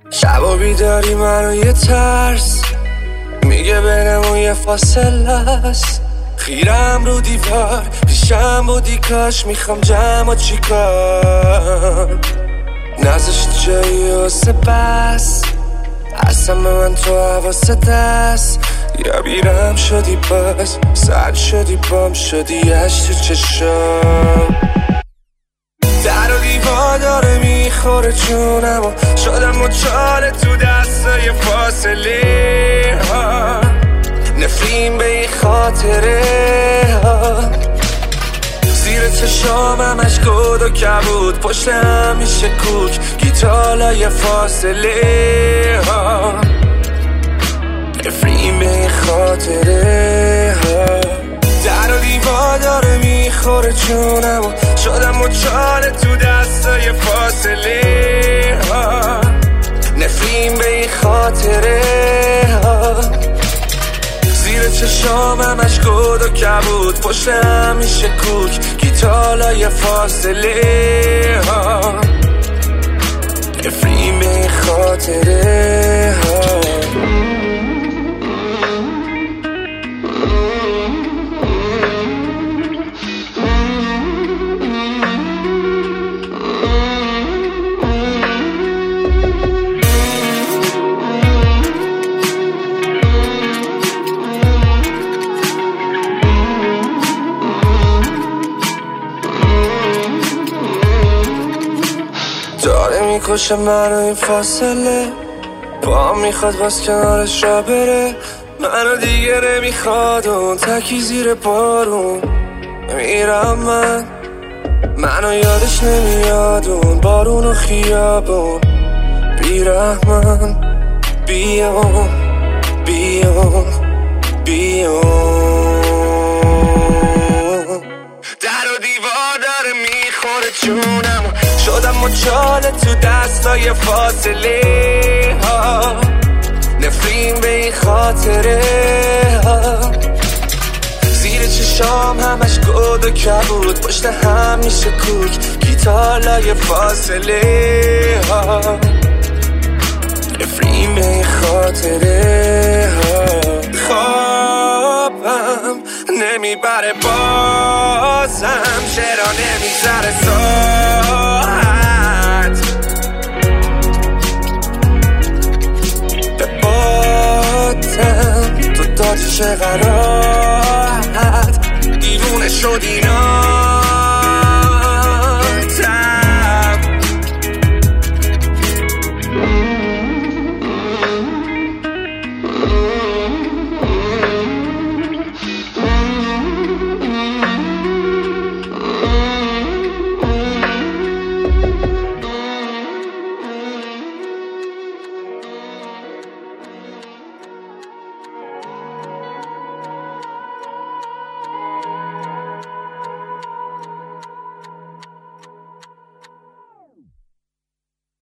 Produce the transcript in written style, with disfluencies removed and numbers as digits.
شبا بیداری منو یه ترس میگه بینمون یه فاصله است. خیرم رو دیوار پیشم بودی کاش میخوام جمع چیکار نذاشت جایی واسه بس اصلا من تو حواست دست یا بیرم شدی باز سرد شدی بام شدی اش تو چشم در و دیوار داره میخوره جونم و شدم مچاله تو دستای فاصله ها نفرین به این خاطره ها زیر چشام همش گود و کبود پشت همیشه کوک گیتالای فاصله ها نفرین به این خاطره ها در و دیوار داره میخوره جونم و شدم مچاله تو دستای فاصله ها نفرین به این خاطره ها زیر چشام همش گود و کبود پشت همیشه کوک گیتالای فاصله ها نفرین به این خاطره ها داره میکشه منو این فاصله با هم میخواد باز کنارش را بره منو دیگه نمیخواد اون تکی زیر بارون میرم منو یادش نمیاد اون بارون و خیابون بیرحمن بیام در و دیوار داره میخوره جونم شدم مچاله تو دستای فاصله ها نفرین به این خاطره ها زیر چشام همش گود و کبود پشت همیشه کوک گیتالای فاصله ها نفرین به این خاطره ها خوابم نمیبره بازم چرا نمیذاره ساعت به باتم تو دادی چه غراحت دیوونه شدی نا